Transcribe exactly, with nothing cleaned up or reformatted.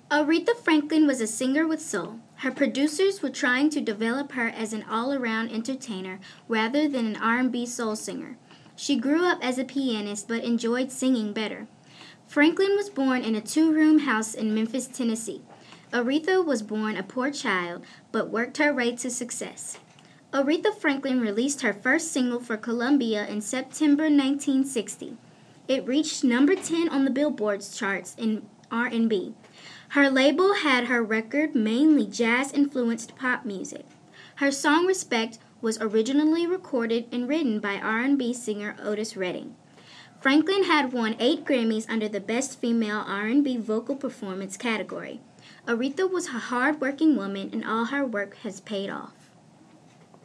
Aretha Franklin was a singer with soul. Her producers were trying to develop her as an all-around entertainer rather than an R and B soul singer. She grew up as a pianist but enjoyed singing better. Franklin was born in a two-room house in Memphis, Tennessee. Aretha was born a poor child but worked her way to success. Aretha Franklin released her first single for Columbia in September nineteen sixty. It reached number ten on the Billboard charts in R and B. Her label had her record mainly jazz-influenced pop music. Her song Respect was originally recorded and written by R and B singer Otis Redding. Franklin had won eight Grammys under the Best Female R and B Vocal Performance category. Aretha was a hard-working woman and all her work has paid off.